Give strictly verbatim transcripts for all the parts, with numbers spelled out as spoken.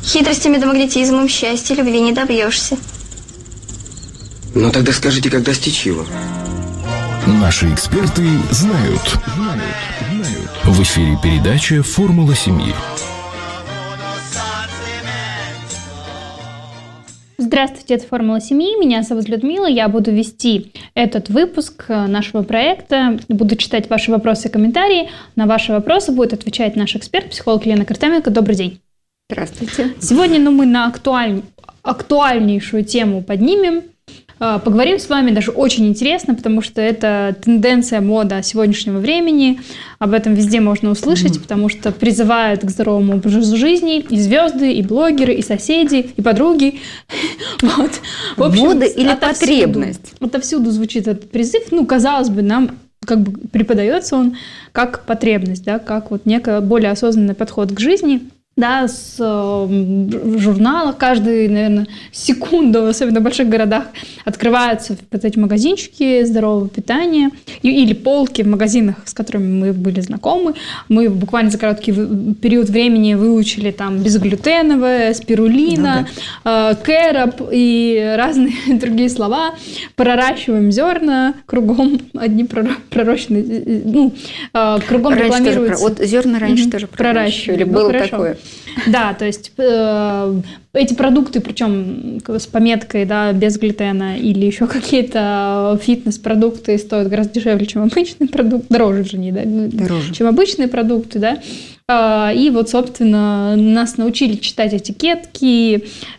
Хитростями да магнетизмом счастья, любви не добьешься. Ну тогда скажите, как достичь его? Наши эксперты знают. В эфире передача «Формула семьи». Здравствуйте, это «Формула семьи». Меня зовут Людмила. Я буду вести этот выпуск нашего проекта. Буду читать ваши вопросы и комментарии. На ваши вопросы будет отвечать наш эксперт, психолог Лена Картаменко. Добрый день. Здравствуйте. Сегодня ну, мы на актуаль... актуальнейшую тему поднимем. Поговорим с вами, даже очень интересно, потому что это тенденция, мода сегодняшнего времени. Об этом везде можно услышать, mm-hmm. потому что призывают к здоровому образу жизни и звезды, и блогеры, и соседи, и подруги. Вот. В общем, мода или отовсюду, потребность? Отовсюду звучит этот призыв. Ну, казалось бы, нам как бы преподается он как потребность, да, как вот некий более осознанный подход к жизни. Да, с э, журнала каждую, наверное, секунду, особенно в больших городах, открываются вот эти магазинчики здорового питания и, или полки в магазинах, с которыми мы были знакомы. Мы буквально за короткий период времени выучили там безглютеновое, спирулина, ну, да. э, кэроп и разные другие слова. Проращиваем зерна, кругом одни пророщенные, ну, э, кругом раньше рекламируется. Тоже, вот зерна раньше mm-hmm. тоже проращивали, ну, было хорошо. Такое. Да, то есть э, эти продукты, причем с пометкой, да, без глютена или еще какие-то фитнес-продукты стоят гораздо дешевле, чем обычный продукт, дороже, вернее, да, дороже. чем обычные продукты, да. Э, и вот, собственно, нас научили читать этикетки, и,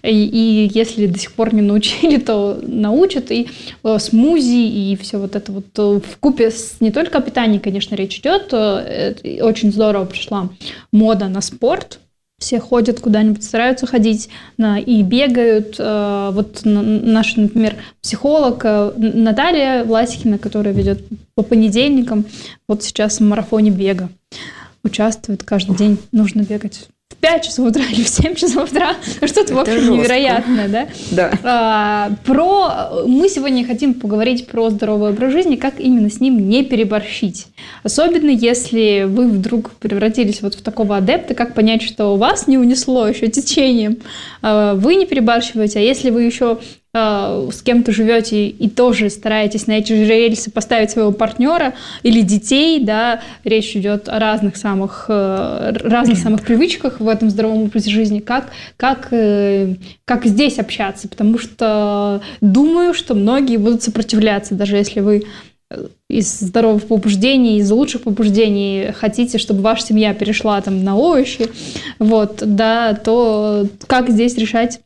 и если до сих пор не научили, то научат, и э, смузи, и все вот это вот вкупе с не только о питании, конечно, речь идет, э, очень здорово пришла мода на спорт. Все ходят куда-нибудь, стараются ходить на, и бегают. Вот наш, например, психолог Наталья Власихина, которая ведет по понедельникам, вот сейчас в марафоне бега участвует каждый день. Нужно бегать в пять часов утра или в семь часов утра. Что-то, в общем, жестко. Невероятное, да? Да. А, про... Мы сегодня хотим поговорить про здоровый образ жизни, как именно с ним не переборщить. Особенно, если вы вдруг превратились вот в такого адепта, как понять, что вас не унесло еще течением, вы не перебарщиваете, а если вы еще с кем-то живете и тоже стараетесь на эти же рельсы поставить своего партнера или детей, да, речь идет о разных самых, разных самых привычках в этом здоровом образе жизни, как, как, как здесь общаться, потому что думаю, что многие будут сопротивляться, даже если вы из здоровых побуждений, из лучших побуждений хотите, чтобы ваша семья перешла там на овощи, вот, да, то как здесь решать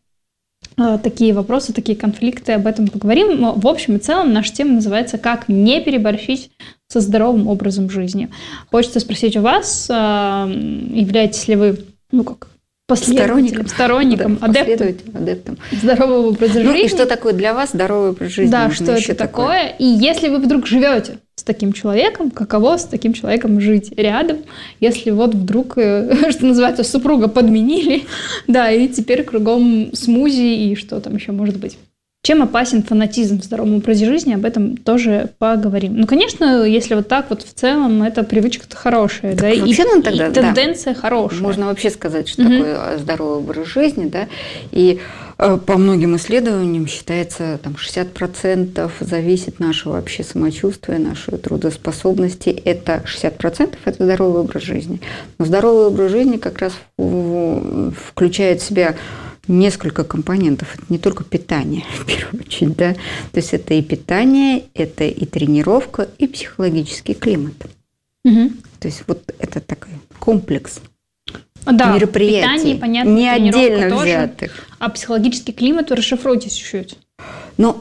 такие вопросы, такие конфликты, об этом поговорим. Но в общем и целом наша тема называется «Как не переборщить со здоровым образом жизни». Хочется спросить у вас, являетесь ли вы, ну как, сторонником, сторонником да, адептом, адептом здорового образа ну, жизни? И что такое для вас здоровый образ жизни? Да, что это такое? такое? И если вы вдруг живете с таким человеком, каково с таким человеком жить рядом, если вот вдруг, что называется, супруга подменили, да, и теперь кругом смузи и что там еще может быть. Чем опасен фанатизм в здоровом образе жизни, об этом тоже поговорим. Ну, конечно, если вот так вот в целом, это привычка-то хорошая, так да, и, ну, тогда, и тенденция да, хорошая. Можно вообще сказать, что угу. такое здоровый образ жизни, да, и э, по многим исследованиям считается, там, шестьдесят процентов зависит нашего вообще самочувствия, нашей трудоспособности, это шестьдесят процентов это здоровый образ жизни. Но здоровый образ жизни как раз включает в себя несколько компонентов. Это не только питание, в первую очередь, да. То есть это и питание, это и тренировка, и психологический климат. Угу. То есть вот это такой комплекс да, мероприятий, питание, понятно, не отдельно тоже, взятых. А психологический климат, расшифруйте чуть-чуть. Ну,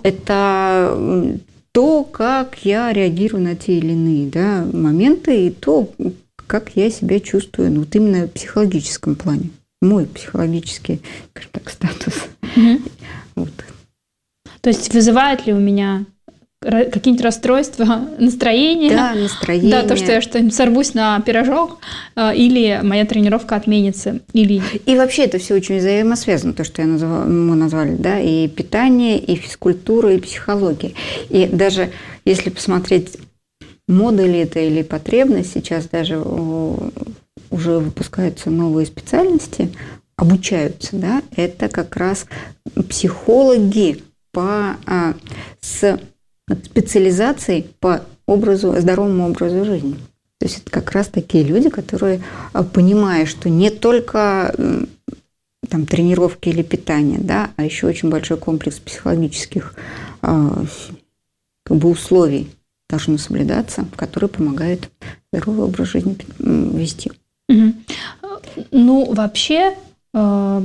это то, как я реагирую на те или иные, да, моменты, и то, как я себя чувствую, ну, вот именно в психологическом плане. Мой психологический, скажем так, статус. Угу. Вот. То есть вызывает ли у меня какие-нибудь расстройства настроения? Да, настроение. Да, то, что я что-нибудь сорвусь на пирожок, или моя тренировка отменится. Или... И вообще это все очень взаимосвязано, то, что я назвала, мы назвали, да, и питание, и физкультура, и психология. И даже если посмотреть, мода ли это или потребность, сейчас даже уже выпускаются новые специальности обучаются, да, это как раз психологи по, а, с специализацией по образу, здоровому образу жизни. То есть это как раз такие люди, которые, понимая, что не только там, тренировки или питание, да, а еще очень большой комплекс психологических а, как бы условий должны соблюдаться, которые помогают здоровый образ жизни вести. Угу. Ну, вообще, э,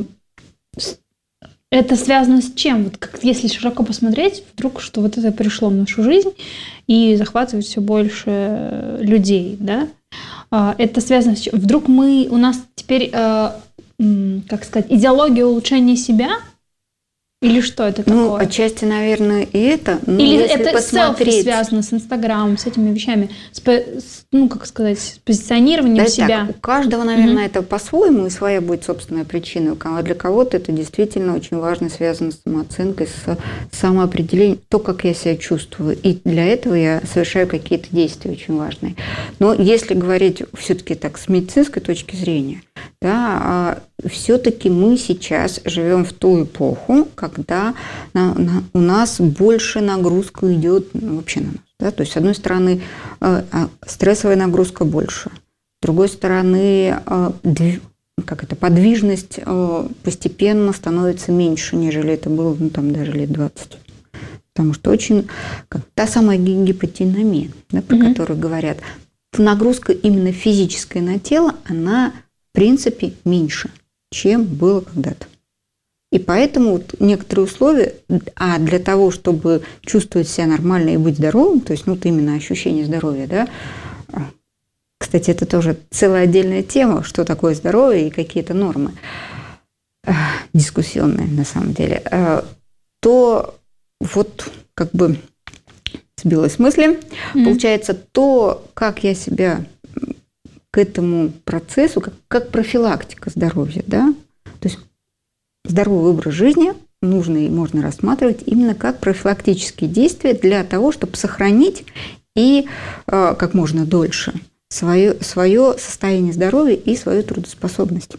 это связано с чем? Вот как, если широко посмотреть, вдруг, что вот это пришло в нашу жизнь и захватывает все больше людей, да? Э, это связано с чем? Вдруг мы, у нас теперь, э, как сказать, идеология улучшения себя? Или что это такое? Ну, отчасти, наверное, и это. Но Или если это посмотреть... селфи связано с Инстаграмом, с этими вещами, с, с, ну, как сказать, с позиционированием да, себя? Так, у каждого, наверное, Mm-hmm. это по-своему, и своя будет собственная причина. А для кого-то это действительно очень важно, связано с самооценкой, с самоопределением, то, как я себя чувствую. И для этого я совершаю какие-то действия очень важные. Но если говорить все-таки так с медицинской точки зрения, да, все-таки мы сейчас живем в ту эпоху, когда на, на, у нас больше нагрузка идет ну, вообще на нас. Да? То есть, с одной стороны, стрессовая нагрузка больше, с другой стороны, как это, подвижность постепенно становится меньше, нежели это было ну, там, даже лет двадцать. Потому что очень как, та самая гипотинамия, да, про mm-hmm. которую говорят, нагрузка именно физическая на тело, она в принципе меньше, чем было когда-то. И поэтому вот некоторые условия, а для того, чтобы чувствовать себя нормально и быть здоровым, то есть ну, вот именно ощущение здоровья, да, кстати, это тоже целая отдельная тема, что такое здоровье и какие-то нормы, дискуссионные на самом деле, то вот как бы сбилась с мысли, mm-hmm. получается то, как я себя к этому процессу, как, как профилактика здоровья, да, то есть здоровый образ жизни нужно и можно рассматривать именно как профилактические действия для того, чтобы сохранить и э, как можно дольше свое, свое состояние здоровья и свою трудоспособность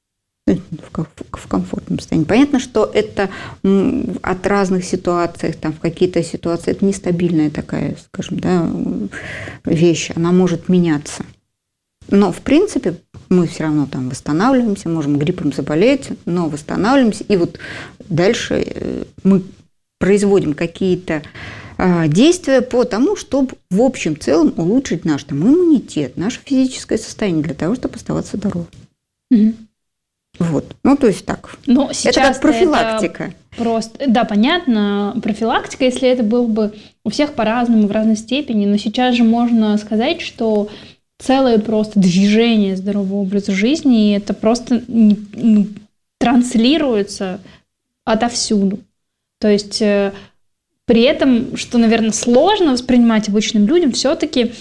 в, в комфортном состоянии. Понятно, что это от разных ситуаций, там, в какие-то ситуации, это нестабильная такая, скажем, да, вещь, она может меняться. Но, в принципе, мы все равно там восстанавливаемся, можем гриппом заболеть, но восстанавливаемся. И вот дальше мы производим какие-то действия по тому, чтобы в общем целом улучшить наш там, иммунитет, наше физическое состояние для того, чтобы оставаться здоровым. Угу. Вот. Ну, то есть так. Но сейчас это как профилактика. Это просто, да, понятно, профилактика, если это было бы у всех по-разному, в разной степени, но сейчас же можно сказать, что целое просто движение здорового образа жизни, и это просто ну, транслируется отовсюду. То есть э, при этом, что, наверное, сложно воспринимать обычным людям, все-таки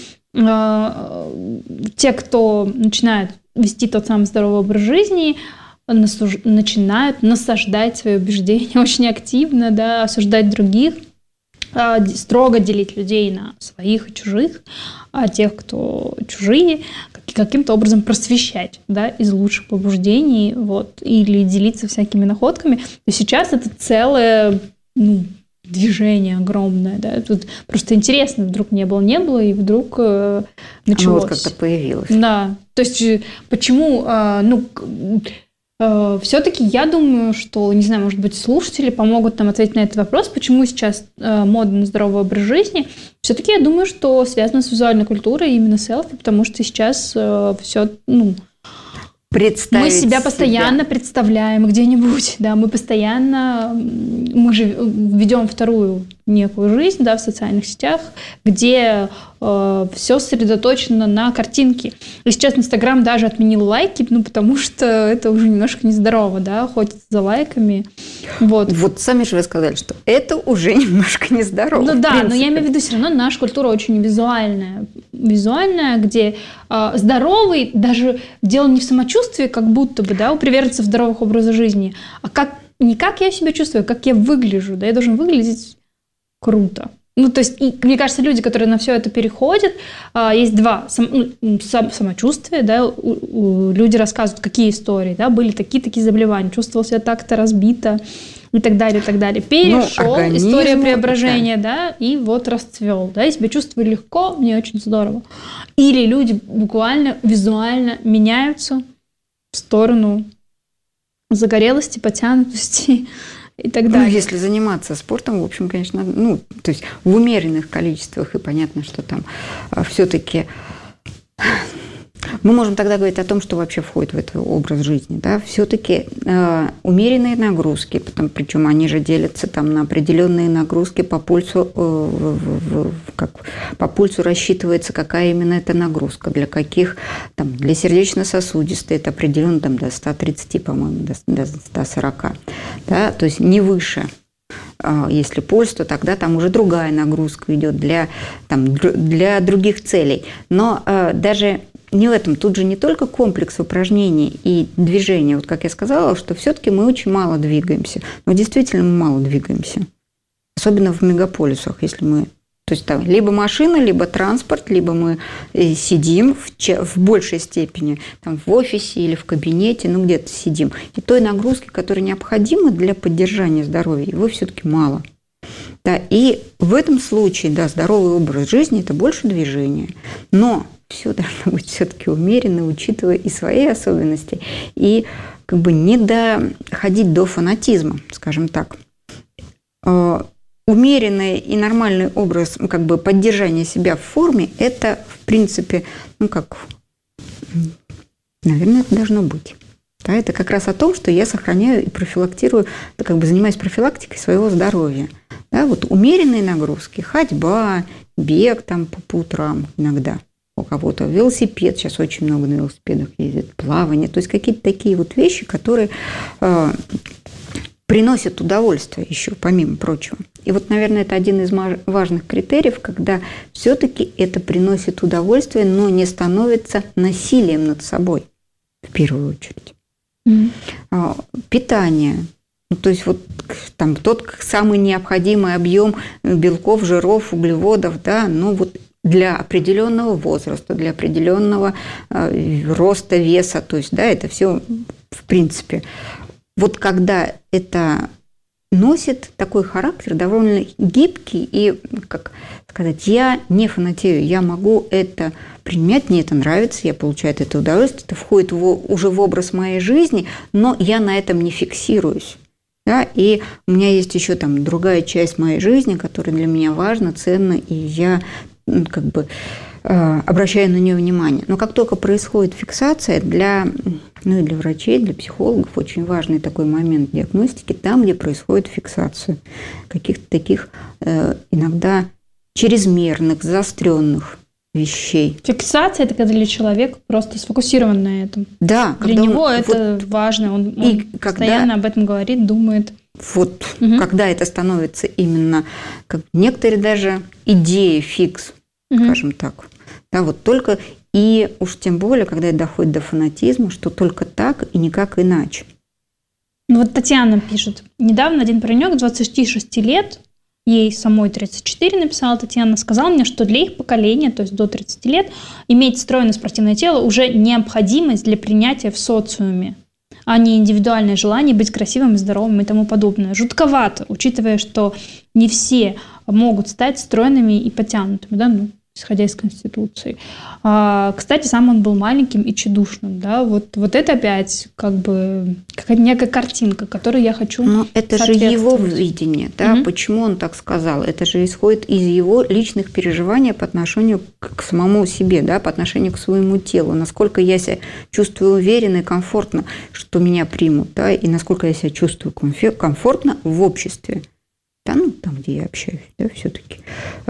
э, те, кто начинает вести тот самый здоровый образ жизни, насуж... начинают насаждать свои убеждения очень активно, да, осуждать других, э, строго делить людей на своих и чужих, а тех, кто чужие, каким-то образом просвещать, да, из лучших побуждений, вот, или делиться всякими находками. То сейчас это целое ну, движение огромное, да, тут просто интересно, вдруг не было, не было, и вдруг э, началось. Оно вот как-то появилось. Да, то есть почему, э, ну, э, все-таки я думаю, что, не знаю, может быть, слушатели помогут нам ответить на этот вопрос, почему сейчас э, мода на здоровый образ жизни. Все-таки я думаю, что связано с визуальной культурой, именно селфи, потому что сейчас э, все, ну, мы себя постоянно себя. представляем где-нибудь, да, мы постоянно, мы же ведем вторую некую жизнь, да, в социальных сетях, где э, все сосредоточено на картинке. И сейчас Инстаграм даже отменил лайки, ну, потому что это уже немножко нездорово, да, охотиться за лайками. Вот. Вот сами же вы сказали, что это уже немножко нездорово. Ну да, но я имею в виду, все равно наша культура очень визуальная, визуальная, где э, здоровый, даже дело не в самочувствии, как будто бы, да, у приверженцев здоровых образов жизни, а как, не как я себя чувствую, а как я выгляжу, да, я должен выглядеть круто. Ну, то есть, и, мне кажется, люди, которые на все это переходят, а, есть два. Сам, ну, сам, самочувствие, да, у, у, люди рассказывают, какие истории, да, были такие-такие заболевания, чувствовал себя так-то разбито и так далее, и так далее. Перешел, ну, история преображения, да. да, и вот расцвел, да, я себя чувствую легко, мне очень здорово. Или люди буквально визуально меняются в сторону загорелости, потянутости и так далее. Ну, если заниматься спортом, в общем, конечно, ну, то есть в умеренных количествах, и понятно, что там все-таки мы можем тогда говорить о том, что вообще входит в этот образ жизни, да, все-таки э, умеренные нагрузки, потом, причем они же делятся там на определенные нагрузки по пульсу, э, в, в, как, по пульсу рассчитывается, какая именно эта нагрузка, для каких, там, для сердечно-сосудистой это определенно там до ста тридцати, по-моему, до, до ста сорока, да, то есть не выше. Если пульс, то тогда там уже другая нагрузка идет для, там, для других целей. Но э, даже не в этом. Тут же не только комплекс упражнений и движения. Вот как я сказала, что все-таки мы очень мало двигаемся. Но действительно мы мало двигаемся. Особенно в мегаполисах, если мы... То есть там либо машина, либо транспорт, либо мы сидим в, че... в большей степени там, в офисе или в кабинете, ну где-то сидим. И той нагрузки, которая необходима для поддержания здоровья, его все-таки мало. Да, и в этом случае, да, здоровый образ жизни – это больше движения. Но все должно быть все-таки умеренно, учитывая и свои особенности, и как бы не доходить до фанатизма, скажем так. Умеренный и нормальный образ как бы поддержания себя в форме – это, в принципе, ну как, наверное, это должно быть. Да, это как раз о том, что я сохраняю и профилактирую, как бы занимаюсь профилактикой своего здоровья. Да, вот умеренные нагрузки, ходьба, бег там по утрам иногда у кого-то, велосипед, сейчас очень много на велосипедах ездит, плавание, то есть какие-то такие вот вещи, которые э, приносят удовольствие еще, помимо прочего. И вот, наверное, это один из важных критериев, когда все-таки это приносит удовольствие, но не становится насилием над собой, в первую очередь. Mm-hmm. Питание. Ну, то есть вот там тот самый необходимый объем белков, жиров, углеводов, да, ну вот для определенного возраста, для определенного э, роста, веса, то есть, да, это все в принципе. Вот когда это носит такой характер довольно гибкий и, как сказать, я не фанатею, я могу это применять, мне это нравится, я получаю это удовольствие, это входит в, уже в образ моей жизни, но я на этом не фиксируюсь. Да? И у меня есть еще там другая часть моей жизни, которая для меня важна, ценна, и я ну, как бы э, обращаю на нее внимание. Но как только происходит фиксация, для, ну, и для врачей, для психологов очень важный такой момент диагностики, там, где происходит фиксация каких-то таких э, иногда чрезмерных, заостренных вещей. Фиксация – это когда человек просто сфокусирован на этом. Да. Для него он, это вот, важно, он, он и постоянно когда, об этом говорит, думает. Вот, угу. Когда это становится именно, как некоторые даже идеи фикс, угу. скажем так. Да, вот только, и уж тем более, когда это доходит до фанатизма, что только так и никак иначе. Ну вот Татьяна пишет. Недавно один паренек двадцати шести лет, ей самой тридцать четыре, написала Татьяна, сказала мне, что для их поколения, то есть до тридцати лет, иметь стройное спортивное тело уже необходимость для принятия в социуме, а не индивидуальное желание быть красивым, здоровым и тому подобное. Жутковато, учитывая, что не все могут стать стройными и подтянутыми, да, ну, исходя из Конституции. А, кстати, сам он был маленьким и тщедушным, да, вот, вот это опять как бы какая-то некая картинка, которой я хочу Но это же его видение, да, угу. Почему он так сказал? Это же исходит из его личных переживаний по отношению к самому себе, да, по отношению к своему телу, насколько я себя чувствую уверенно и комфортно, что меня примут, да, и насколько я себя чувствую комфортно в обществе, да, ну, там, где я общаюсь, да, все-таки.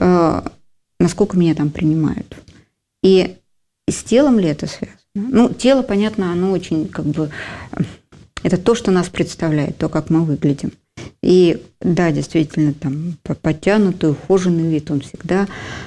Насколько меня там принимают. И с телом ли это связано? Ну, тело, понятно, оно очень как бы... Это то, что нас представляет, то, как мы выглядим. И да, действительно, там подтянутый, ухоженный вид, он всегда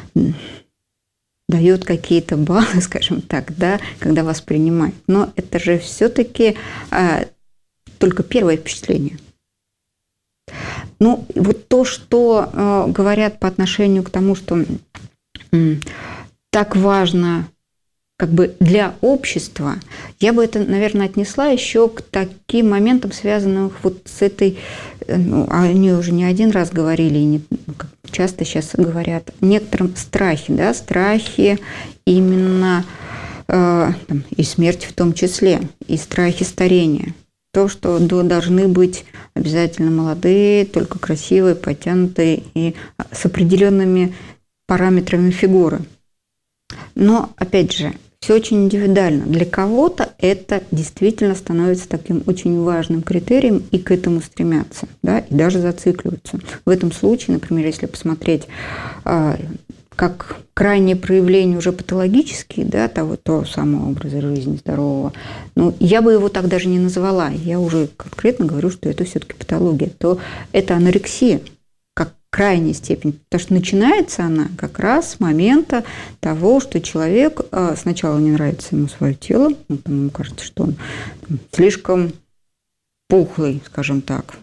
дает какие-то баллы, скажем так, да, когда вас принимают. Но это же все-таки а, только первое впечатление. Ну, вот то, что э, говорят по отношению к тому, что э, так важно как бы для общества, я бы это, наверное, отнесла еще к таким моментам, связанным вот с этой, ну, они уже не один раз говорили, и не, как часто сейчас говорят, некотором страхе, да, страхе именно э, там, и смерти в том числе, и страхе старения. То, что должны быть обязательно молодые, только красивые, подтянутые и с определенными параметрами фигуры. Но, опять же, все очень индивидуально. Для кого-то это действительно становится таким очень важным критерием, и к этому стремятся, да, и даже зацикливаются. В этом случае, например, если посмотреть как крайнее проявление уже патологические, да, того, того самого образа жизни здорового, ну, я бы его так даже не назвала. Я уже конкретно говорю, что это все-таки патология. То это анорексия, как крайняя степень. Потому что начинается она как раз с момента того, что человек сначала не нравится ему свое тело, ну, там, ему кажется, что он слишком пухлый, скажем так.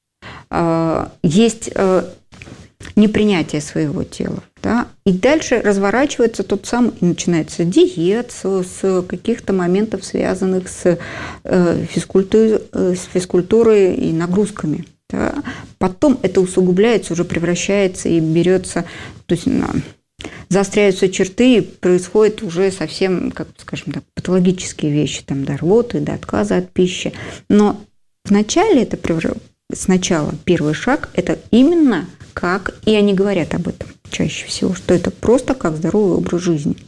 Есть непринятие своего тела. Да? И дальше разворачивается тот самый, и начинается диет с, с каких-то моментов, связанных с, э, физкультурой, с физкультурой и нагрузками. Да? Потом это усугубляется, уже превращается и берется, то есть на, заостряются черты, и происходят уже совсем, как скажем так, патологические вещи, там, до рвоты, до отказа от пищи. Но вначале это превращается. Сначала первый шаг – это именно как, и они говорят об этом чаще всего, что это просто как здоровый образ жизни.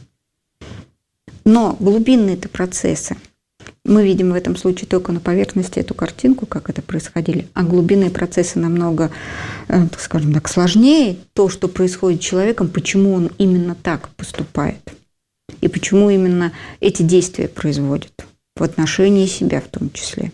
Но глубинные-то процессы, мы видим в этом случае только на поверхности эту картинку, как это происходило, а глубинные процессы намного, так скажем так, сложнее. То, что происходит с человеком, почему он именно так поступает, и почему именно эти действия производит в отношении себя в том числе.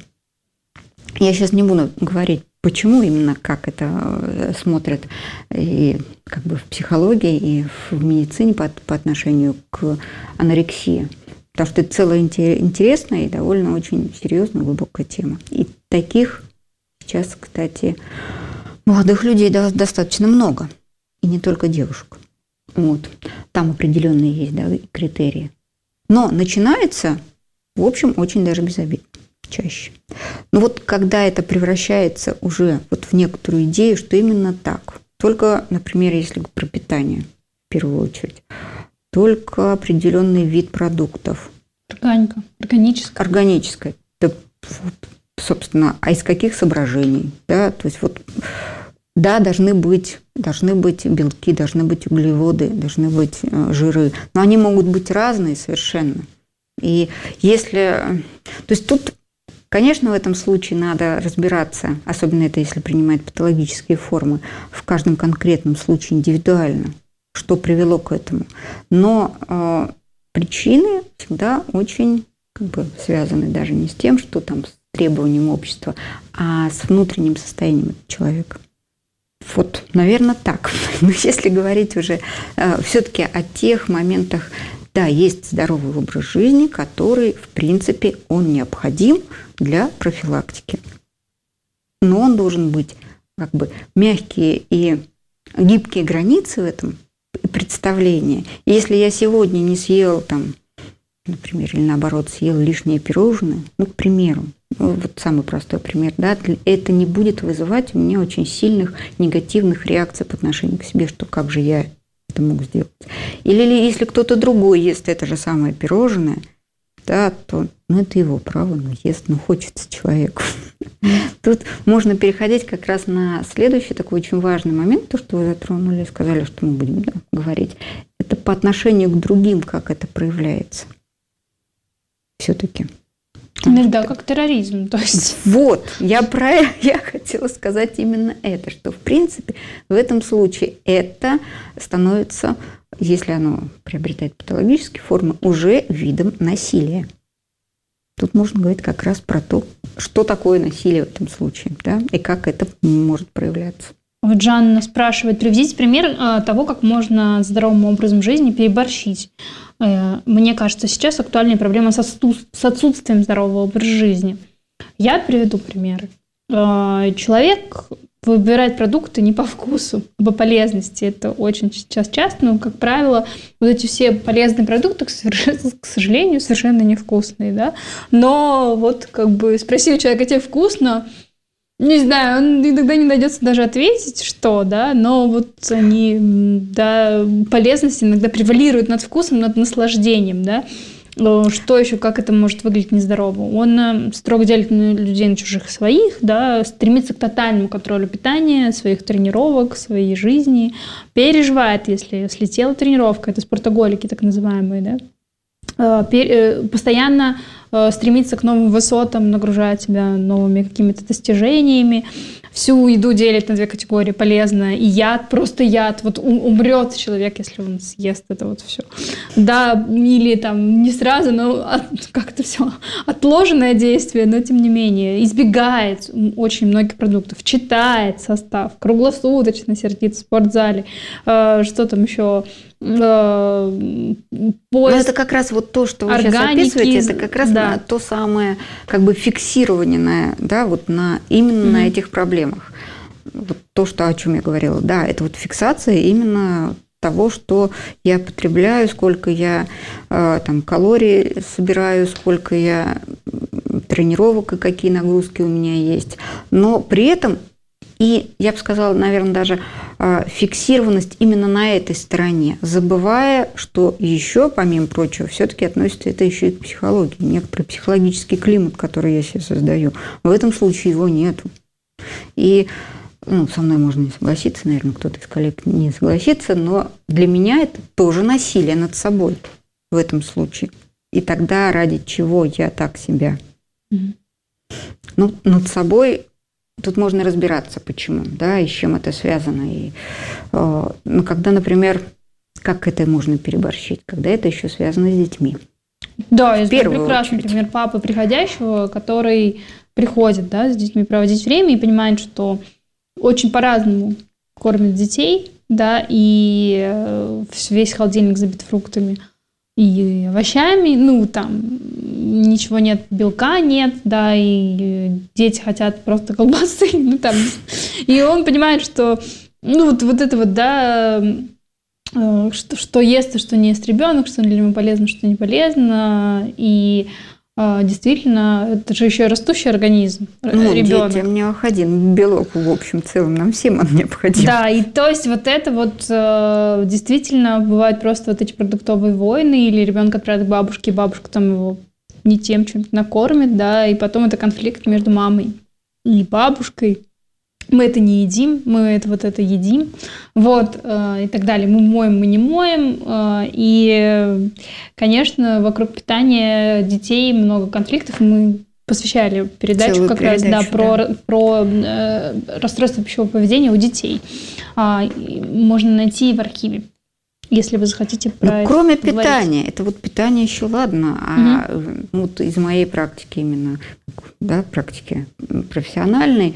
Я сейчас не буду говорить, почему именно, как это смотрят и как бы в психологии, и в медицине по, по отношению к анорексии. Потому что это целая интересная и довольно очень серьезная, глубокая тема. И таких сейчас, кстати, молодых людей достаточно много. И не только девушек. Вот. Там определенные есть, да, критерии. Но начинается, в общем, очень даже безобидно. Чаще. Но вот когда это превращается уже вот в некоторую идею, что именно так, только, например, если про питание в первую очередь, только определенный вид продуктов. Органика, органическая. Органическая. Да, собственно, а из каких соображений? Да, то есть вот, да, должны быть, должны быть белки, должны быть углеводы, должны быть жиры, но они могут быть разные совершенно. И если... То есть тут, конечно, в этом случае надо разбираться, особенно это если принимает патологические формы, в каждом конкретном случае индивидуально, что привело к этому. Но э, причины всегда очень как бы связаны даже не с тем, что там с требованием общества, а с внутренним состоянием человека. Вот, наверное, так. Но если говорить уже э, все-таки о тех моментах, да, есть здоровый образ жизни, который, в принципе, он необходим для профилактики. Но он должен быть как бы мягкие и гибкие границы в этом представлении. Если я сегодня не съел, там, например, или наоборот, съел лишнее пирожное, ну, к примеру, ну, вот самый простой пример, да, это не будет вызывать у меня очень сильных негативных реакций по отношению к себе, что как же я это могу сделать. Или если кто-то другой ест это же самое пирожное, да, то ну, это его право, ну, ест, ну, хочется человеку. Тут можно переходить как раз на следующий такой очень важный момент, то, что вы затронули, сказали, что мы будем, да, говорить. Это по отношению к другим, как это проявляется. Все-таки. Иногда как терроризм, то есть. Вот, я про я хотела сказать именно это, что в принципе в этом случае это становится, если оно приобретает патологические формы, уже видом насилия. Тут можно говорить как раз про то, что такое насилие в этом случае, да, и как это может проявляться. Вот Жанна спрашивает, приведите пример того, как можно здоровым образом жизни переборщить. Мне кажется, сейчас актуальная проблема с отсутствием здорового образа жизни. Я приведу примеры. Человек выбирать продукты не по вкусу, а по полезности. Это очень сейчас часто, но, как правило, вот эти все полезные продукты, к сожалению, совершенно невкусные, да. Но вот как бы спроси у человека, тебе вкусно? Не знаю, он иногда не найдется даже ответить, что, да, но вот они, да, полезность иногда превалирует над вкусом, над наслаждением, да. Что еще, как это может выглядеть нездорово? Он строго делит людей на чужих своих, да, стремится к тотальному контролю питания, своих тренировок, своей жизни, переживает, если слетела тренировка, это спортоголики так называемые, да, постоянно стремится к новым высотам, нагружает себя новыми какими-то достижениями. Всю еду делит на две категории: полезная и яд, просто яд. Вот умрет человек, если он съест это вот все. Да, или там не сразу, но как-то все отложенное действие, но тем не менее избегает очень многих продуктов, читает состав, круглосуточно сердит в спортзале. Что там еще? Но это как раз вот то, что вы органики, сейчас описываете, это как раз да. то самое как бы фиксирование, да, вот на, именно mm-hmm. на этих проблемах. Вот то, что, о чем я говорила, да, это вот фиксация именно того, что я потребляю, сколько я там калорий собираю, сколько я тренировок и какие нагрузки у меня есть. Но при этом и, я бы сказала, наверное, даже фиксированность именно на этой стороне, забывая, что еще, помимо прочего, все-таки относится это еще и к психологии. Некоторый психологический климат, который я себе создаю, в этом случае его нету. И ну, со мной можно не согласиться, наверное, кто-то из коллег не согласится, но для меня это тоже насилие над собой в этом случае. И тогда ради чего я так себя? Mm-hmm. Ну, над собой... Тут можно разбираться, почему, да, и с чем это связано. И, э, ну, когда, например, как это можно переборщить, когда это еще связано с детьми. Да, я знаю прекрасный пример папы приходящего, который приходит, да, с детьми проводить время и понимает, что очень по-разному кормят детей, да, и весь холодильник забит фруктами и овощами, ну, там, ничего нет, белка нет, да, и дети хотят просто колбасы, ну, там, и он понимает, что, ну, вот, вот это вот, да, что, что ест и что не ест ребенок, что для него полезно, что не полезно, и действительно, это же еще и растущий организм, ну, ребенок. Детям необходим белок, в общем, целом, нам всем он необходим. Да, и то есть вот это вот действительно бывают просто вот эти продуктовые войны, или ребенка отправят к бабушке, и бабушка там его не тем чем-то накормит, да, и потом это конфликт между мамой и бабушкой. Мы это не едим, мы это вот это едим, вот, э, и так далее. Мы моем, мы не моем, э, и, конечно, вокруг питания детей много конфликтов. Мы посвящали передачу Целую как передачу, раз, да, про, да. про э, расстройство пищевого поведения у детей. А, можно найти в архиве, если вы захотите про ну, это кроме поговорить. питания, это вот питание еще ладно, а угу. ну, вот из моей практики именно, да, практики профессиональной,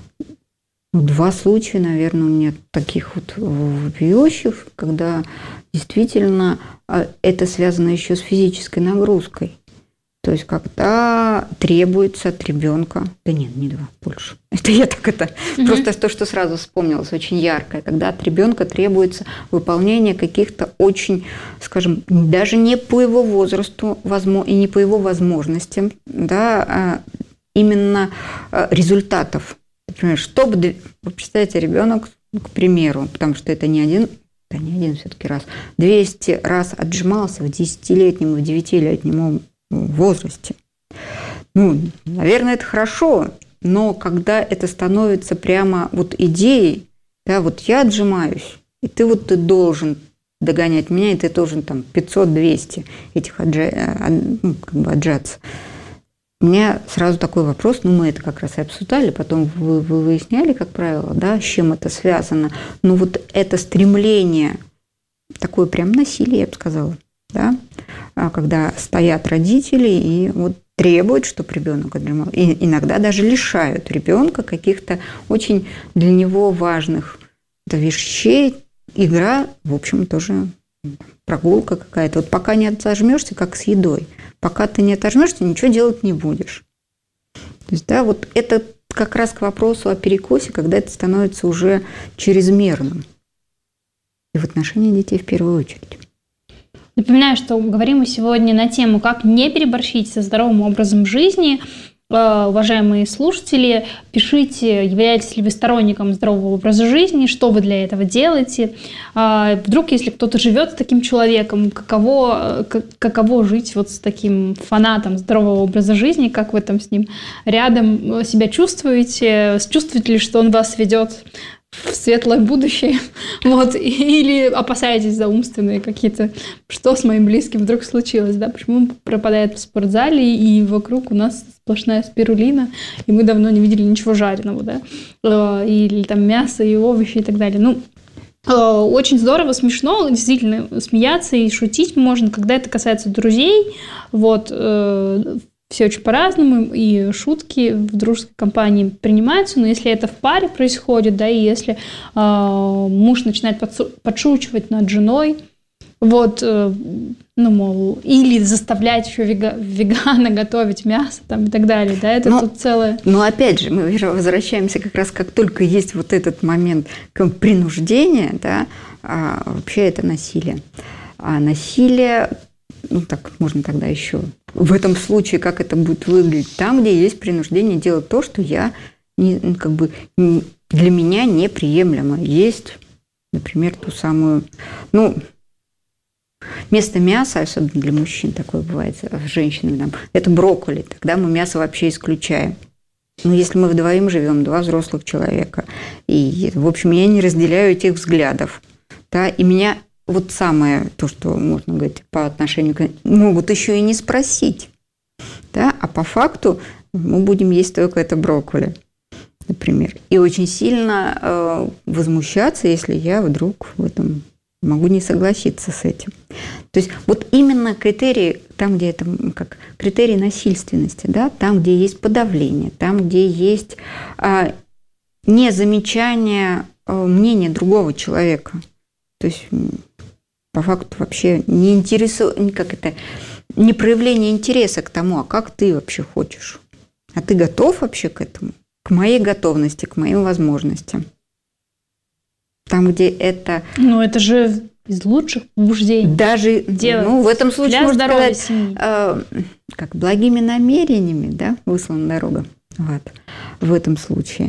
два случая, наверное, у меня таких вот вопиющих, когда действительно это связано еще с физической нагрузкой. То есть, когда требуется от ребенка, да нет, не два, больше. Это я так это, угу. просто то, что сразу вспомнилось, очень яркое, когда от ребенка требуется выполнение каких-то очень, скажем, даже не по его возрасту и не по его возможностям, да, а именно результатов. Например, чтобы, вы представляете, ребенок, к примеру, потому что это не один, да не один все-таки раз, двести раз отжимался в десятилетнем, в девятилетнем возрасте. Ну, наверное, это хорошо, но когда это становится прямо вот идеей, да, вот я отжимаюсь, и ты вот ты должен догонять меня, и ты должен там пятьсот-двести этих отжа... ну, как бы отжаться. У меня сразу такой вопрос, ну, мы это как раз и обсуждали, потом вы, вы выясняли, как правило, да, с чем это связано. Но вот это стремление, такое прям насилие, я бы сказала, да, когда стоят родители и вот требуют, чтобы ребенок отжимал. И иногда даже лишают ребенка каких-то очень для него важных вещей. Игра, в общем, тоже прогулка какая-то. Вот пока не отожмешься, как с едой. Пока ты не отожмешься, ничего делать не будешь. То есть, да, вот это как раз к вопросу о перекосе, когда это становится уже чрезмерным. И в отношении детей в первую очередь. Напоминаю, что говорим мы сегодня на тему «Как не переборщить со здоровым образом жизни». Уважаемые слушатели, пишите, являетесь ли вы сторонником здорового образа жизни, что вы для этого делаете. Вдруг, если кто-то живет с таким человеком, каково, каково жить вот с таким фанатом здорового образа жизни, как вы там с ним рядом себя чувствуете, чувствуете ли, что он вас ведет в светлое будущее, вот, или опасаетесь за умственные какие-то, что с моим близким вдруг случилось, да, почему он пропадает в спортзале, и вокруг у нас сплошная спирулина, и мы давно не видели ничего жареного, да, или там мясо и овощи и так далее. Ну, очень здорово, смешно, действительно, смеяться и шутить можно, когда это касается друзей, вот, все очень по-разному, и шутки в дружеской компании принимаются, но если это в паре происходит, да, и если э, муж начинает подсу- подшучивать над женой, вот, э, ну, мол, или заставлять еще вега- вегана готовить мясо там, и так далее, да, это но, тут целое... Но опять же, мы возвращаемся как раз, как только есть вот этот момент принуждения, да, а вообще это насилие. А насилие... Ну, так можно тогда еще в этом случае, как это будет выглядеть, там, где есть принуждение делать то, что я не, как бы для меня неприемлемо. Есть, например, ту самую, ну, вместо мяса, особенно для мужчин такое бывает, с женщинами, там, это брокколи, тогда мы мясо вообще исключаем. Но если мы вдвоем живем, два взрослых человека, и, в общем, я не разделяю этих взглядов, да, и меня... Вот самое то, что можно говорить по отношению к... Могут еще и не спросить, да? А по факту мы будем есть только это брокколи, например. И очень сильно э, возмущаться, если я вдруг в этом могу не согласиться с этим. То есть вот именно критерии, там, где это как критерии насильственности, да? Там, где есть подавление, там, где есть э, незамечание э, мнения другого человека. То есть по факту вообще не интересу... как это, не проявление интереса к тому, а как ты вообще хочешь. А ты готов вообще к этому? К моей готовности, к моим возможностям. Там, где это... Ну, это же из лучших побуждений. Даже, делать ну, в этом случае, можно сказать, семьи. Э, как благими намерениями, да, выслана дорога. Вот. В этом случае.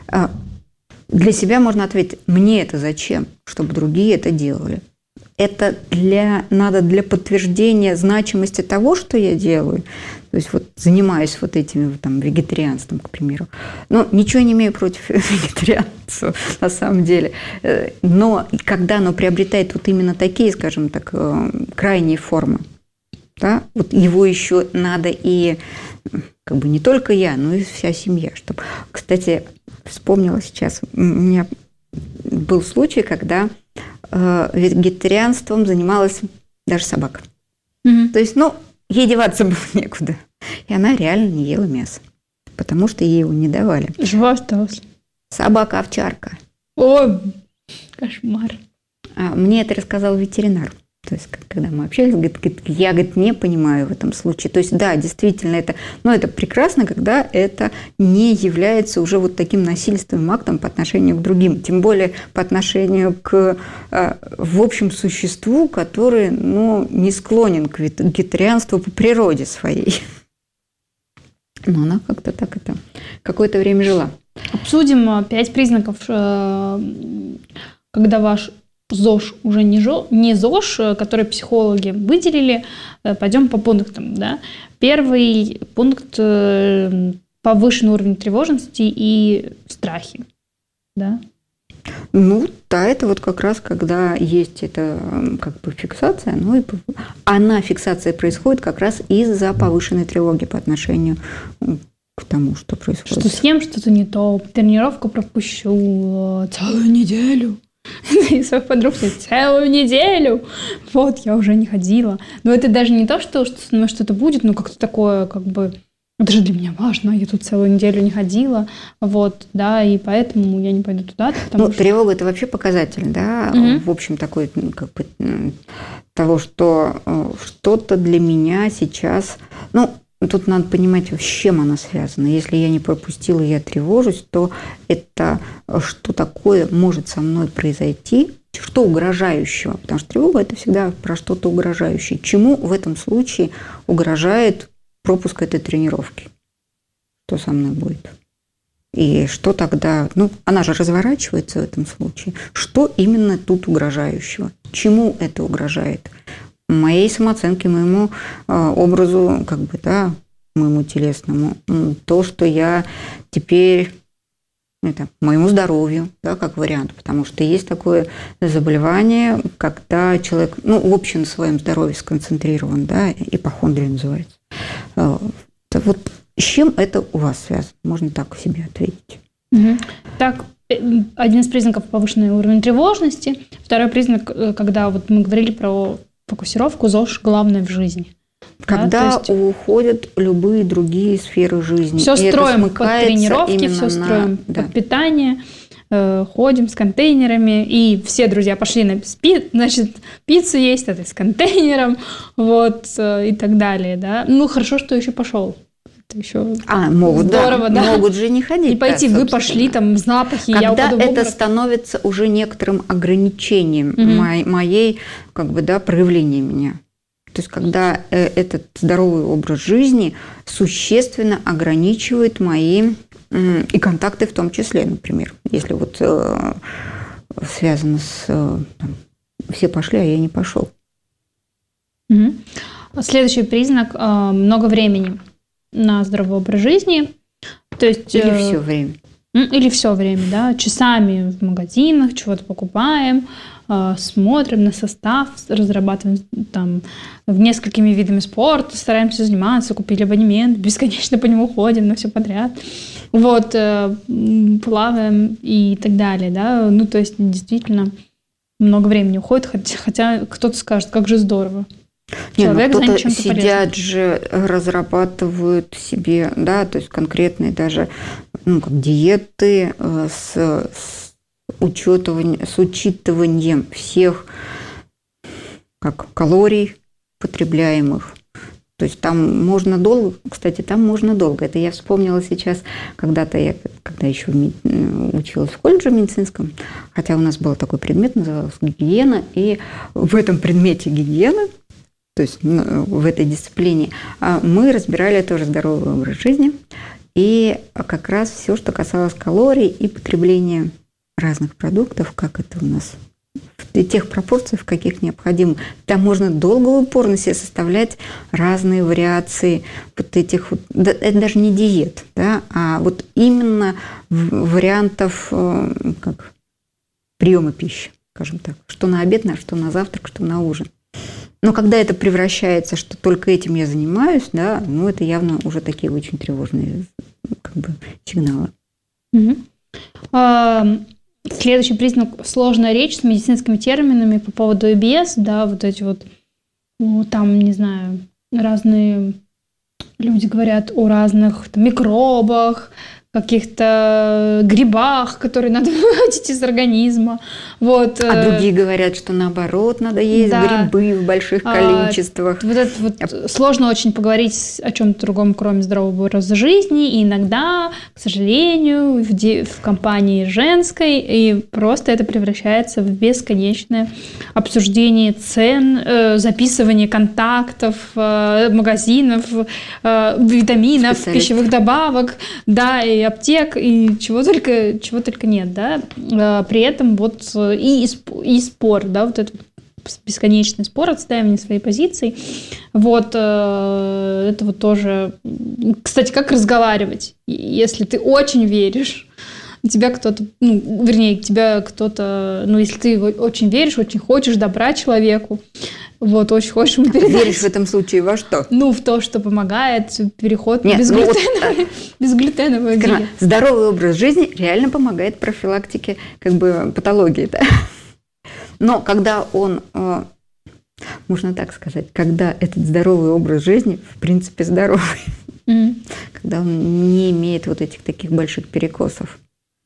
Для себя можно ответить, мне это зачем, чтобы другие это делали. Это для, надо для подтверждения значимости того, что я делаю. То есть вот занимаюсь вот этим там, вегетарианством, к примеру. Но ничего не имею против вегетарианства на самом деле. Но когда оно приобретает вот именно такие, скажем так, крайние формы, да, вот его еще надо и как бы не только я, но и вся семья. Чтобы... Кстати, вспомнила сейчас, у меня был случай, когда э, вегетарианством занималась даже собака. Mm-hmm. То есть, ну, ей деваться было некуда. И она реально не ела мясо, потому что ей его не давали. Жива осталась. Собака-овчарка. О, кошмар. А мне это рассказал ветеринар. То есть, когда мы общались, говорит, я, говорит, не понимаю в этом случае. То есть, да, действительно, это, ну, это прекрасно, когда это не является уже вот таким насильственным актом по отношению к другим. Тем более по отношению к, в общем, существу, который, ну, не склонен к вегетарианству по природе своей. Но она как-то так это какое-то время жила. Обсудим пять признаков, когда ваш ЗОЖ уже не, жо, не ЗОЖ, который психологи выделили. Пойдем по пунктам. Да? Первый пункт – повышенный уровень тревожности и страхи. Да? Ну, да, это вот как раз, когда есть эта как бы фиксация, ну и она, фиксация происходит как раз из-за повышенной тревоги по отношению к тому, что происходит. Что съем что-то не то, тренировку пропущу целую неделю. И своих подруг целую неделю. Вот, я уже не ходила. Но это даже не то, что, что со мной что-то будет, но как-то такое, как бы, это же для меня важно, я тут целую неделю не ходила, вот, да, и поэтому я не пойду туда. Ну, что... тревога – это вообще показатель, да, угу. В общем, такой, как бы, того, что что-то для меня сейчас, ну, тут надо понимать, с чем она связана. Если я не пропустила, я тревожусь, то это что такое может со мной произойти, что угрожающего. Потому что тревога – это всегда про что-то угрожающее. Чему в этом случае угрожает пропуск этой тренировки? Что со мной будет? И что тогда? Ну, она же разворачивается в этом случае. Что именно тут угрожающего? Чему это угрожает? Моей самооценке, моему э, образу, как бы, да, моему телесному. То, что я теперь, это, моему здоровью, да, как вариант. Потому что есть такое заболевание, когда человек, ну, в общем, на своем здоровье сконцентрирован, да, ипохондрия называется. Это вот с чем это у вас связано? Можно так себе ответить. Угу. Так, один из признаков повышенный уровень тревожности. Второй признак, когда вот мы говорили про фокусировку, ЗОЖ главное в жизни. Когда да, есть... уходят любые другие сферы жизни. Все строим под тренировки, все строим на... под да. питание, э, ходим с контейнерами, и все друзья пошли на спи... значит, пиццу есть, это с контейнером, вот, э, и так далее. Да? Ну, хорошо, что еще пошел. Еще а, могут, здорово, да. да. Могут же не ходить. И пойти, да, вы пошли, там запахи, когда я упаду в обморок. это становится уже некоторым ограничением угу. моей, моей, как бы, да, проявления меня. То есть, когда этот здоровый образ жизни существенно ограничивает мои и контакты в том числе, например, если вот связано с там, все пошли, а я не пошел. Угу. Следующий признак – много времени на здоровый образ жизни. То есть, или все время. Или все время, да, часами в магазинах чего-то покупаем, смотрим на состав, разрабатываем там несколькими видами спорта, стараемся заниматься, купили абонемент, бесконечно по нему ходим на все подряд, вот, плаваем и так далее, да, ну, то есть действительно много времени уходит, хотя, хотя кто-то скажет, как же здорово. Человек ну, кто-то сидят полезным. Же, разрабатывают себе, да, то есть конкретные даже, ну, как диеты с, с, учетыванием, с учитыванием всех как калорий потребляемых. То есть там можно долго, кстати, там можно долго. Это я вспомнила сейчас, когда-то я, когда еще училась в колледже медицинском, хотя у нас был такой предмет, назывался гигиена, и в этом предмете гигиены, то есть в этой дисциплине, мы разбирали тоже здоровый образ жизни и как раз все, что касалось калорий и потребления разных продуктов, как это у нас в тех пропорциях, в каких необходимо. Там можно долго и упорно себе составлять разные вариации вот этих вот, это даже не диет, да, а вот именно вариантов как приема пищи, скажем так, что на обед, что на завтрак, что на ужин. Но когда это превращается, что только этим я занимаюсь, да, ну это явно уже такие очень тревожные как бы сигналы. Угу. А, следующий признак – сложная речь с медицинскими терминами по поводу ай би эс, да, вот эти вот, ну, там, не знаю, разные люди говорят о разных там, микробах, каких-то грибах, которые надо выводить из организма. Вот. А другие говорят, что наоборот, надо есть да. грибы в больших количествах. А, вот это вот сложно очень поговорить о чем-то другом, кроме здорового образа жизни. И иногда, к сожалению, в, де- в компании женской и просто это превращается в бесконечное обсуждение цен, э, записывание контактов, э, магазинов, э, витаминов, пищевых добавок, да, и аптек, и чего только, чего только нет, да. При этом вот и, и спор, да, вот этот бесконечный спор, отстаивание своей позиции, вот это вот тоже... Кстати, как разговаривать, если ты очень веришь, тебя кто-то, ну, вернее, тебя кто-то, ну, если ты очень веришь, очень хочешь добра человеку, вот, очень хочешь ему передать. Веришь в этом случае во что? Ну, в то, что помогает переход на безглютеновый, вот, безглютеновую диету. Здоровый образ жизни реально помогает профилактике как бы патологии, да? Но когда он, можно так сказать, когда этот здоровый образ жизни, в принципе, здоровый, mm-hmm. когда он не имеет вот этих таких больших перекосов,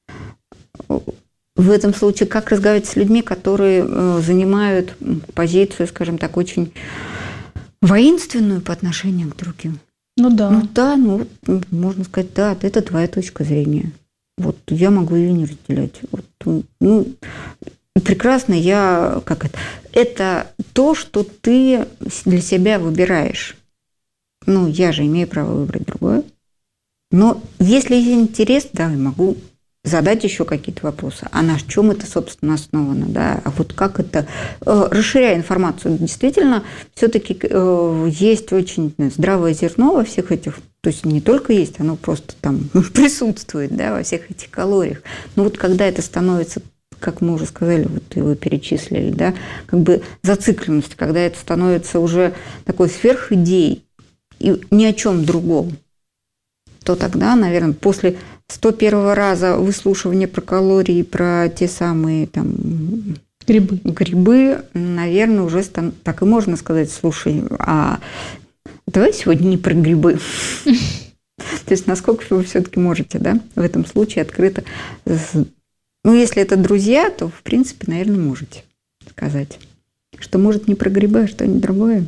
в этом случае как разговаривать с людьми, которые занимают позицию, скажем так, очень воинственную по отношению к другим? Ну да. Ну да, ну вот, можно сказать, да, это твоя точка зрения. Вот я могу ее не разделять. Вот, ну, прекрасно, я как это. Это то, что ты для себя выбираешь. Ну, я же имею право выбрать другое. Но если есть интерес, да, я могу задать еще какие-то вопросы. А на чем это, собственно, основано? Да? А вот как это, расширяя информацию, действительно, все-таки есть очень здравое зерно во всех этих, то есть не только есть, оно просто там присутствует, да, во всех этих калориях. Но вот когда это становится, как мы уже сказали, вот его перечислили, да, как бы зацикленность, когда это становится уже такой сверхидеей и ни о чем другом, то тогда, наверное, после сто первого раза выслушивания про калории, про те самые там грибы, грибы, наверное, уже стан... так и можно сказать, слушай, а давай сегодня не про грибы. То есть насколько вы все-таки можете, да, в этом случае открыто. Ну, если это друзья, то, в принципе, наверное, можете сказать, что может не про грибы, а что-нибудь другое.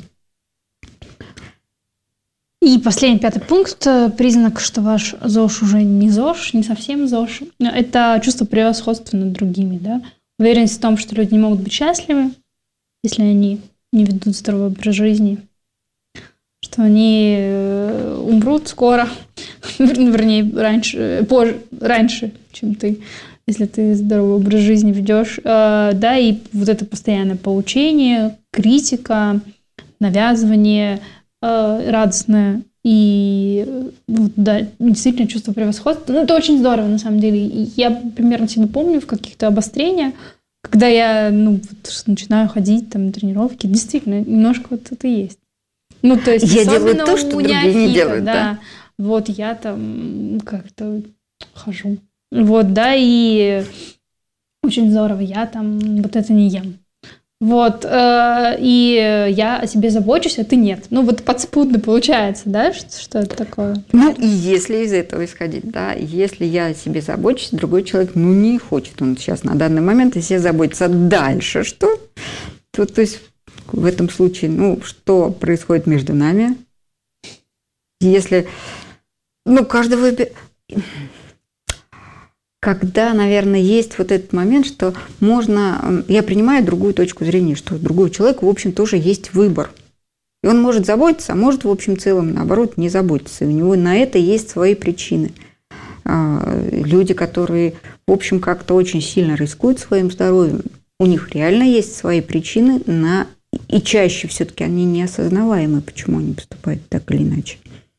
И последний, пятый пункт, признак, что ваш ЗОЖ уже не ЗОЖ, не совсем ЗОЖ, это чувство превосходства над другими, да? Уверенность в том, что люди не могут быть счастливы, если они не ведут здоровый образ жизни, что они умрут скоро, вернее, раньше, позже, раньше, чем ты, если ты здоровый образ жизни ведешь, да, и вот это постоянное поучение, критика, навязывание, радостное и вот, да, действительно чувство превосходства. Ну, это очень здорово, на самом деле. И я примерно себя помню в каких-то обострениях, когда я ну, вот, начинаю ходить там, на тренировки, действительно, немножко вот это есть. Ну, то есть, я делаю то, что другие не делают, да? да? Вот я там как-то хожу. Вот, да, и очень здорово, я там вот это не ем. Вот, э, и я о себе забочусь, а ты нет. Ну, вот подспудно получается, да, что, что это такое? Ну, и если из этого исходить, да, если я о себе забочусь, другой человек, ну, не хочет он сейчас на данный момент о себе заботиться. Дальше что? То, то есть в этом случае, ну, что происходит между нами? Если, ну, каждого... Когда, наверное, есть вот этот момент, что можно... Я принимаю другую точку зрения, что у другого человека, в общем, тоже есть выбор. И он может заботиться, а может, в общем целом, наоборот, не заботиться. И у него на это есть свои причины. Люди, которые, в общем, как-то очень сильно рискуют своим здоровьем, у них реально есть свои причины, на... и чаще все-таки они неосознаваемы, почему они поступают так или иначе.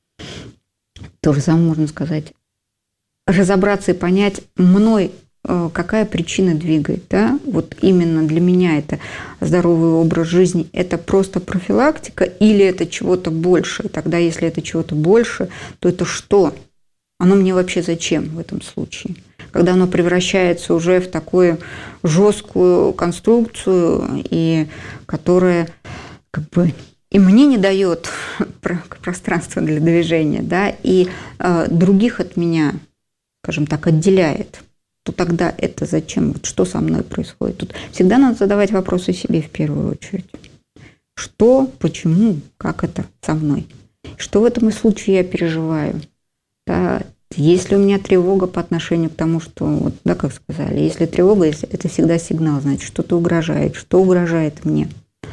То же самое можно сказать. Разобраться и понять, мной какая причина двигает. Да? Вот именно для меня это здоровый образ жизни, это просто профилактика или это чего-то больше? Тогда, если это чего-то больше, то это что? Оно мне вообще зачем в этом случае? Когда оно превращается уже в такую жесткую конструкцию, и которая как бы и мне не дает пространства для движения, да, и э, других от меня, скажем так, отделяет, то тогда это зачем? Вот что со мной происходит? Тут всегда надо задавать вопросы себе в первую очередь. Что, почему, как это со мной? Что в этом случае я переживаю? Да, есть ли у меня тревога по отношению к тому, что, вот, да, как сказали, если тревога, это всегда сигнал, значит, что-то угрожает, что угрожает мне.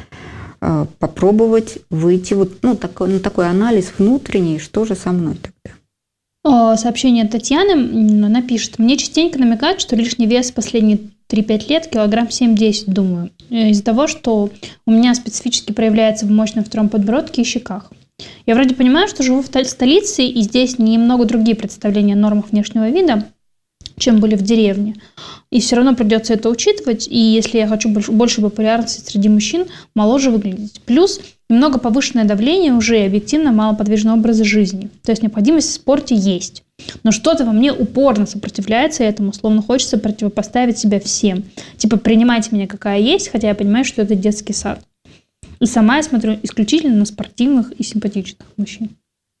Попробовать выйти вот, ну, такой, на такой анализ внутренний, что же со мной тогда? Сообщение от Татьяны, она пишет: мне частенько намекают, что лишний вес последние три-пять лет, килограмм семь-десять, думаю, из-за того, что у меня специфически проявляется в мощном втором подбородке и щеках. Я вроде понимаю, что живу в столице, и здесь немного другие представления о нормах внешнего вида, чем были в деревне. И все равно придется это учитывать, и если я хочу больше, больше популярности среди мужчин, моложе выглядеть. Плюс немного повышенное давление уже и объективно малоподвижный образ жизни. То есть необходимость в спорте есть. Но что-то во мне упорно сопротивляется этому, словно хочется противопоставить себя всем. Типа, принимайте меня какая есть, хотя я понимаю, что это детский сад. И сама я смотрю исключительно на спортивных и симпатичных мужчин.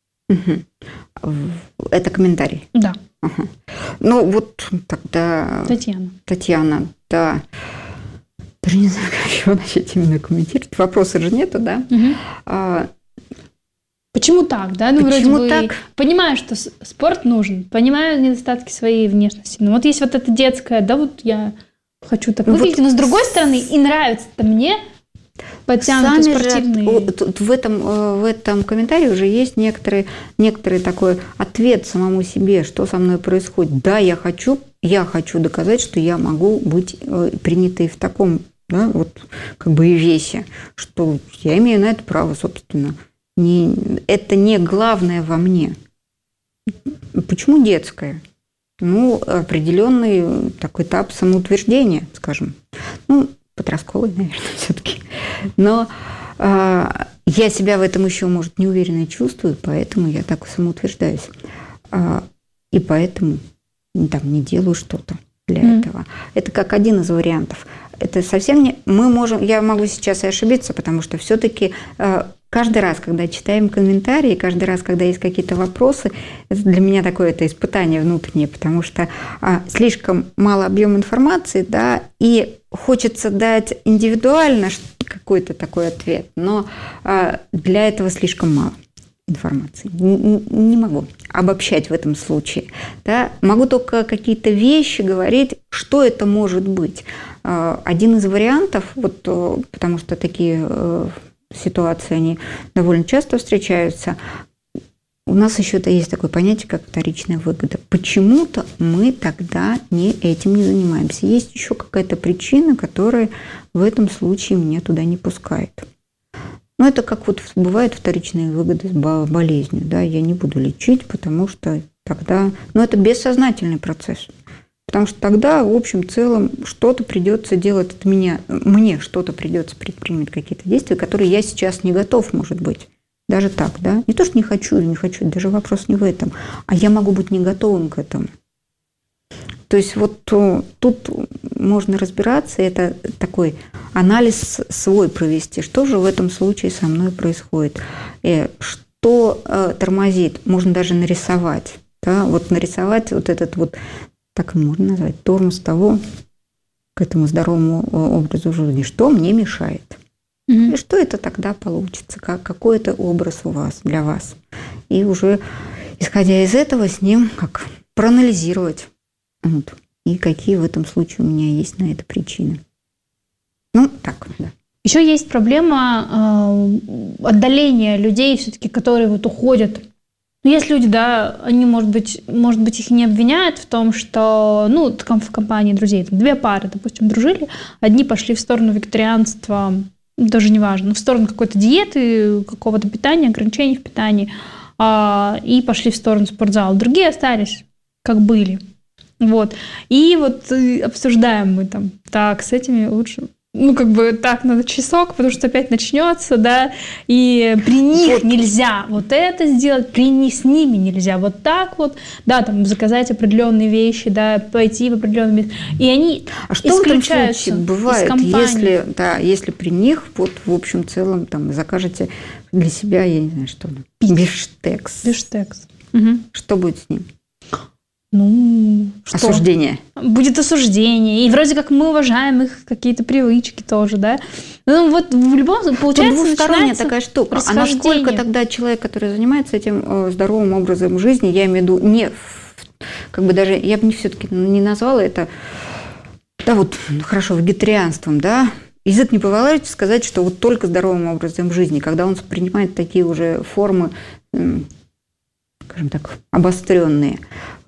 Угу. Это комментарий? Да. Ага. Ну, вот тогда... Татьяна. Татьяна, да. Даже не знаю, как еще начать именно комментировать. Вопроса же нету, да? Угу. А, Почему так, да? Ну, Почему вроде бы так? понимаю, что с- спорт нужен, понимаю недостатки своей внешности. Но вот есть вот это детское, да, вот я хочу так Ну, выглядеть, вот но с другой стороны, и нравится-то мне подтянутые Сами же спортивные. от- тут в этом, э, в этом комментарии уже есть некоторый, некоторый такой ответ самому себе, что со мной происходит. Да, я хочу, я хочу доказать, что я могу быть э, принятой в таком, да, вот как бы и весе, что я имею на это право, собственно. Не, это не главное во мне. Почему детское? Ну, определенный такой этап самоутверждения, скажем. Ну, подростковый, наверное, все-таки. Но э, я себя в этом еще, может, неуверенно чувствую, поэтому я так самоутверждаюсь. Э, и поэтому там, не делаю что-то для mm. этого. Это как один из вариантов. Это совсем не... Мы можем... Я могу сейчас и ошибиться, потому что все-таки э, каждый раз, когда читаем комментарии, каждый раз, когда есть какие-то вопросы, это для меня такое это испытание внутреннее, потому что э, слишком мало объема информации, да, и хочется дать индивидуально какой-то такой ответ, но э, для этого слишком мало информации. Не, не могу обобщать в этом случае. Да? Могу только какие-то вещи говорить, что это может быть. Один из вариантов, вот, потому что такие ситуации, они довольно часто встречаются, у нас еще -то есть такое понятие, как вторичная выгода. Почему-то мы тогда не, этим не занимаемся. Есть еще какая-то причина, которая в этом случае меня туда не пускает. Ну, это как вот бывает вторичные выгоды с болезнью. Да? Я не буду лечить, потому что тогда... Ну, это бессознательный процесс. Потому что тогда, в общем целом, что-то придется делать от меня. Мне что-то придется предпринимать, какие-то действия, которые я сейчас не готов, может быть. Даже так, да? Не то, что не хочу или не хочу, даже вопрос не в этом. А я могу быть не готовым к этому. То есть вот тут можно разбираться, это такой анализ свой провести, что же в этом случае со мной происходит, что тормозит, можно даже нарисовать, да? Вот нарисовать вот этот вот, так и можно назвать, тормоз того к этому здоровому образу жизни, что мне мешает. Mm-hmm. И что это тогда получится, как, какой это образ у вас, для вас. И уже исходя из этого с ним как проанализировать. Вот. И какие в этом случае у меня есть на это причины. Ну, так, да. Еще есть проблема э, отдаления людей, все-таки, которые вот уходят. Ну, есть люди, да, они, может быть, может быть, их не обвиняют в том, что, ну, в компании друзей, там, две пары, допустим, дружили, одни пошли в сторону вегетарианства, даже не важно, в сторону какой-то диеты, какого-то питания, ограничений в питании, э, и пошли в сторону спортзала. Другие остались, как были. Вот. И вот обсуждаем мы там, так, с этими лучше, ну, как бы так, надо часок, потому что опять начнется, да, и при них вот. Нельзя вот это сделать, при них с ними нельзя вот так вот, да, там, заказать определенные вещи, да, пойти в определенное место, и они а что в этом случае бывает, если, да, если при них, вот, в общем целом, там, закажете для себя, я не знаю, что, бифштекс. Бифштекс. Угу. Что будет с ним? Ну, что? Осуждение. Будет осуждение. И вроде как мы уважаем их какие-то привычки тоже, да. Ну, вот в любом случае, получается, двусторонняя такая штука. А насколько тогда человек, который занимается этим здоровым образом жизни, я имею в виду, не, как бы даже, я бы не все-таки не назвала это, да, вот, хорошо, вегетарианством, да, язык не поворачивается сказать, что вот только здоровым образом жизни, когда он принимает такие уже формы, скажем так, обостренные,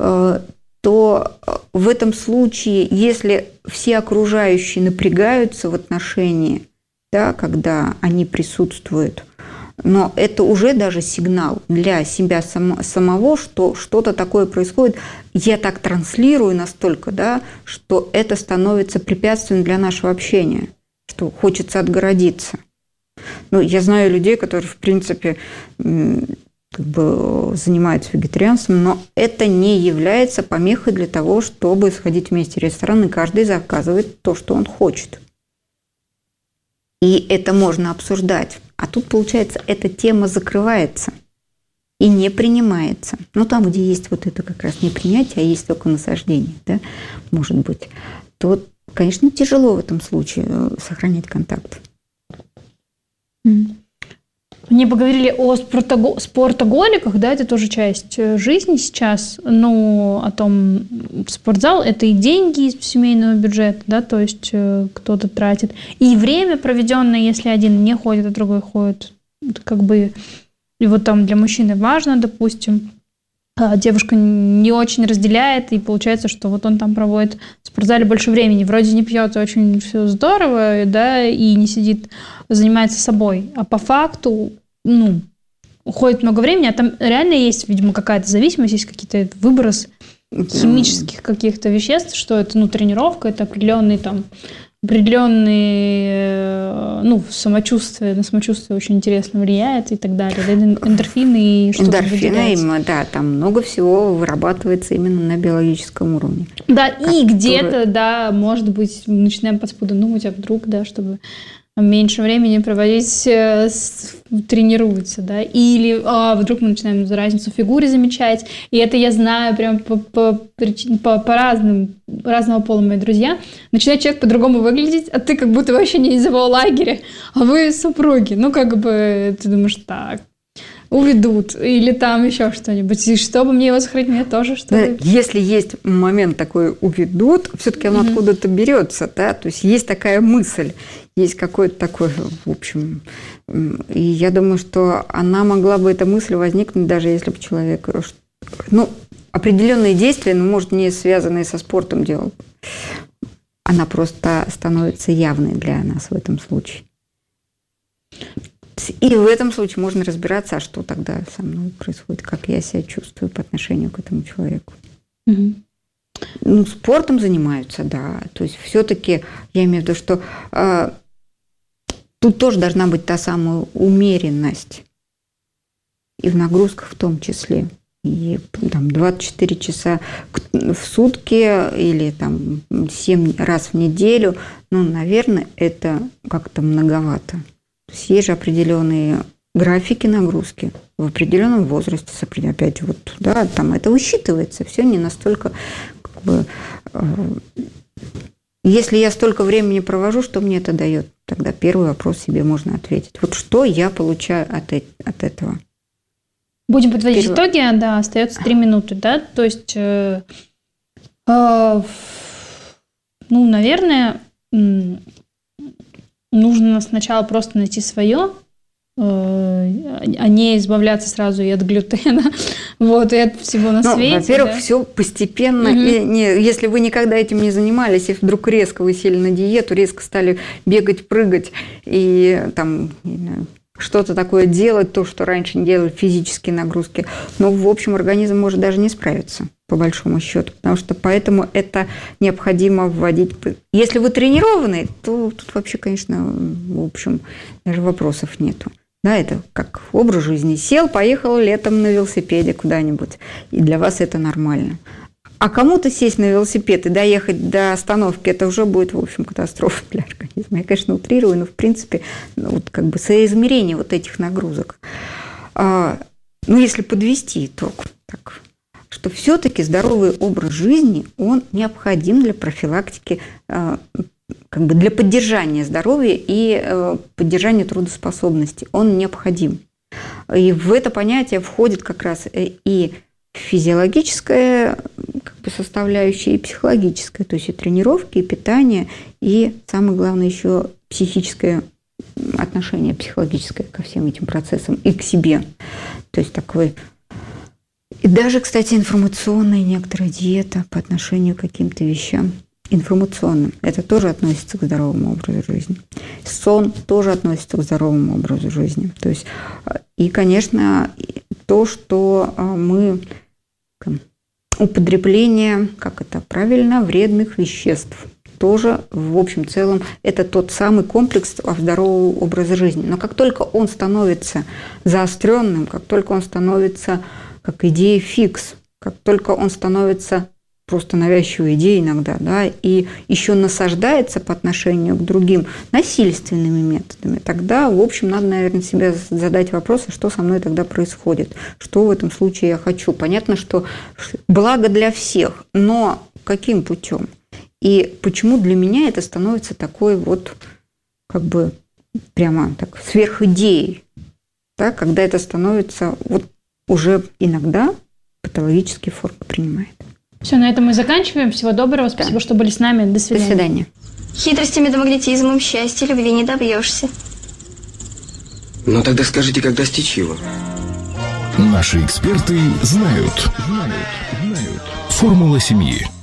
то в этом случае, если все окружающие напрягаются в отношении, да, когда они присутствуют, но это уже даже сигнал для себя сам, самого, что что-то такое происходит, я так транслирую настолько, да, что это становится препятствием для нашего общения, что хочется отгородиться. Ну, я знаю людей, которые, в принципе, как бы занимаются вегетарианством, но это не является помехой для того, чтобы сходить вместе в ресторан, и каждый заказывает то, что он хочет. И это можно обсуждать. А тут, получается, эта тема закрывается и не принимается. Ну, там, где есть вот это как раз непринятие, а есть только насаждение, да, может быть, то, конечно, тяжело в этом случае сохранять контакт. Не поговорили о спортого- спортоголиках, да, это тоже часть жизни сейчас, но о том, спортзал – это и деньги из семейного бюджета, да, то есть э, кто-то тратит, и время, проведенное, если один не ходит, а другой ходит, это как бы, и вот там для мужчины важно, допустим, а девушка не очень разделяет, и получается, что вот он там проводит в спортзале больше времени, вроде не пьет, очень все здорово, да, и не сидит, занимается собой, а по факту, ну, уходит много времени, а там реально есть, видимо, какая-то зависимость, есть какие-то выброс химических каких-то веществ, что это, ну, тренировка, это определенный там, определенные, ну, самочувствие, на самочувствие очень интересно влияет и так далее. Эндорфины и что-то Эндорфины, да, там много всего вырабатывается именно на биологическом уровне. Да, и который... где-то, да, может быть, начинаем подспудно думать, а вдруг, да, чтобы меньше времени проводить, тренируются, да, или а, вдруг мы начинаем разницу в фигуре замечать, и это я знаю прям по, по, по, по разным, разного пола мои друзья, начинает человек по-другому выглядеть, а ты как будто вообще не из его лагеря, а вы супруги, ну, как бы, ты думаешь, так, уведут, или там еще что-нибудь, и чтобы мне его сохранить, мне тоже что-то. Да, если есть момент такой уведут, все-таки он mm-hmm. откуда-то берется, да, то есть есть такая мысль, есть какой-то такой, в общем, и я думаю, что она могла бы, эта мысль возникнуть, даже если бы человек, ну, определенные действия, ну, может, не связанные со спортом делал, она просто становится явной для нас в этом случае. И в этом случае можно разбираться, а что тогда со мной происходит, как я себя чувствую по отношению к этому человеку. Mm-hmm. Ну, спортом занимаются, да. То есть все-таки я имею в виду, что э, тут тоже должна быть та самая умеренность. И в нагрузках в том числе. И там, двадцать четыре часа в сутки или там, семь раз в неделю, ну, наверное, это как-то многовато. То есть есть же определенные графики нагрузки в определенном возрасте, опять вот, да, там это учитывается, все не настолько, как бы, э, если я столько времени провожу, что мне это дает? Тогда первый вопрос себе можно ответить. Вот что я получаю от, от этого? Будем подводить Первый... итоги, да, остается три минуты, да, то есть, э, э, ну, наверное, нужно сначала просто найти свое, а не избавляться сразу и от глютена, вот, и от всего на ну, свете. Во-первых, да? все постепенно. Угу. И, не, если вы никогда этим не занимались, и вдруг резко вы сели на диету, резко стали бегать, прыгать и там что-то такое делать, то, что раньше не делали, физические нагрузки, но, в общем, организм может даже не справиться, по большому счету, потому что поэтому это необходимо вводить. Если вы тренированный, то тут вообще, конечно, в общем, даже вопросов нету. Да, это как образ жизни. Сел, поехал летом на велосипеде куда-нибудь, и для вас это нормально. А кому-то сесть на велосипед и доехать до остановки, это уже будет, в общем, катастрофа для организма. Я, конечно, утрирую, но, в принципе, ну, вот как бы соизмерение вот этих нагрузок. А, ну, если подвести итог, так, что все-таки здоровый образ жизни, он необходим для профилактики, а, как бы для поддержания здоровья и а, поддержания трудоспособности. Он необходим. И в это понятие входит как раз и физиологическая как бы составляющая, и психологическая, то есть и тренировки, и питание, и самое главное еще психическое отношение психологическое ко всем этим процессам и к себе. То есть такой... И даже, кстати, информационная некоторая диета по отношению к каким-то вещам. Информационным. Это тоже относится к здоровому образу жизни. Сон тоже относится к здоровому образу жизни. То есть, и, конечно, то, что мы... Употребление, как это правильно, вредных веществ. Тоже, в общем целом, это тот самый комплекс здорового образа жизни. Но как только он становится заостренным, как только он становится как идея фикс, как только он становится просто навязчивой идеей иногда, да, и еще насаждается по отношению к другим насильственными методами, тогда, в общем, надо, наверное, себе задать вопрос, а что со мной тогда происходит, что в этом случае я хочу. Понятно, что благо для всех, но каким путем? И почему для меня это становится такой вот, как бы, прямо так, сверхидеей? да, когда это становится вот уже иногда патологические формы принимает. Все, на этом мы заканчиваем. Всего доброго. Спасибо, да. что были с нами. До свидания. До свидания. Хитростями да магнетизмом счастья любви не добьешься. Ну тогда скажите, как достичь его? Наши эксперты знают. Знают. Знают. Формула семьи.